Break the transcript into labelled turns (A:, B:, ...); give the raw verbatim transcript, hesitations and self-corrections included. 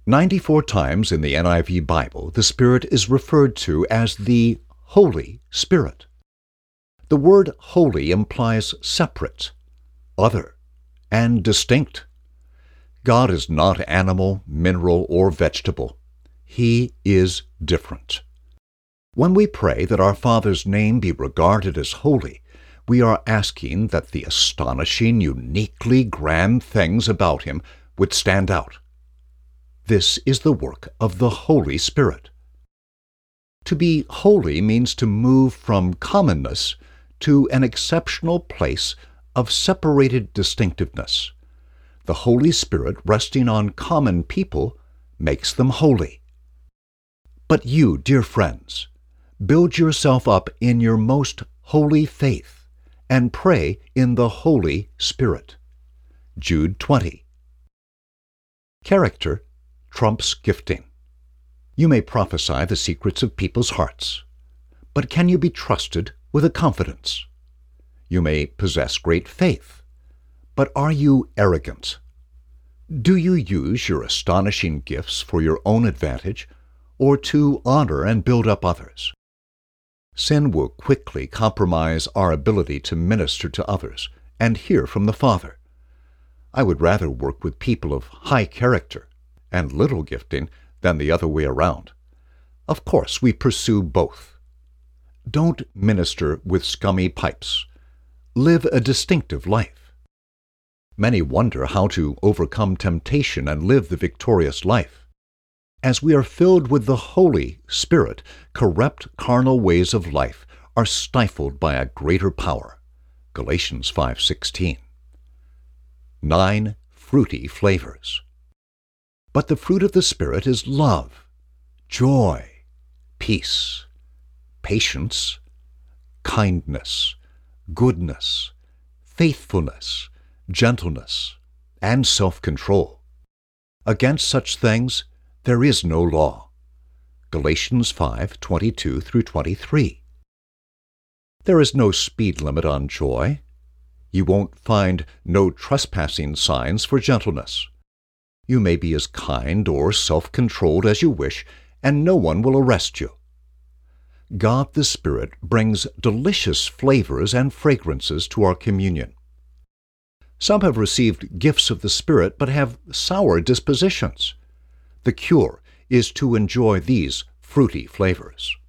A: Ninety-four times in the N I V Bible, the Spirit is referred to as the Holy Spirit. The word holy implies separate, other, and distinct. God is not animal, mineral, or vegetable. He is different. When we pray that our Father's name be regarded as holy, we are asking that the astonishing, uniquely grand things about Him would stand out. This is the work of the Holy Spirit. To be holy means to move from commonness to an exceptional place of separated distinctiveness. The Holy Spirit resting on common people makes them holy. But you, dear friends, build yourself up in your most holy faith and pray in the Holy Spirit. Jude twenty. Character trumps gifting. You may prophesy the secrets of people's hearts, but can you be trusted with a confidence? You may possess great faith, but are you arrogant? Do you use your astonishing gifts for your own advantage or to honor and build up others? Sin will quickly compromise our ability to minister to others and hear from the Father. I would rather work with people of high character and little gifting than the other way around. Of course, we pursue both. Don't minister with scummy pipes. Live a distinctive life. Many wonder how to overcome temptation and live the victorious life. As we are filled with the Holy Spirit, corrupt carnal ways of life are stifled by a greater power. Galatians five sixteen. Nine fruity flavors. But the fruit of the Spirit is love, joy, peace, patience, kindness, goodness, faithfulness, gentleness, and self-control. Against such things there is no law. Galatians five twenty-two through twenty-three. There is no speed limit on joy. You won't find no trespassing signs for gentleness. You may be as kind or self-controlled as you wish, and no one will arrest you. God the Spirit brings delicious flavors and fragrances to our communion. Some have received gifts of the Spirit but have sour dispositions. The cure is to enjoy these fruity flavors.